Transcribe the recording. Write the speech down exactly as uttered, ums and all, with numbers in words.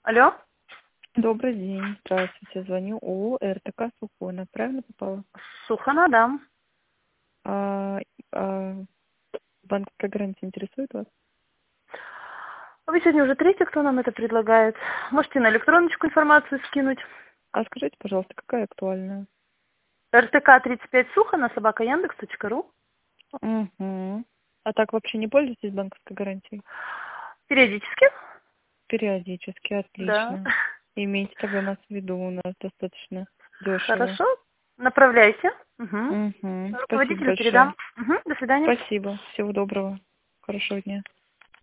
Алло. Добрый день. Здравствуйте. Звоню ООО РТК Сухона. Правильно попала? Сухана, да. А, а, банковская гарантия интересует вас? Вы сегодня уже третий, кто нам это предлагает. Можете на электроночку информацию скинуть. А скажите, пожалуйста, какая актуальная? РТК тридцать пять Сухана, собака Яндекс точка ру. Угу. А так вообще не пользуетесь банковской гарантией? Периодически. Периодически. Да. Отлично. Имейте тогда нас в виду. У нас достаточно дешево. Хорошо. Направляйте. Угу. Угу. Спасибо Руководителю большое. передам. Угу. До свидания. Спасибо. Всего доброго. Хорошего дня.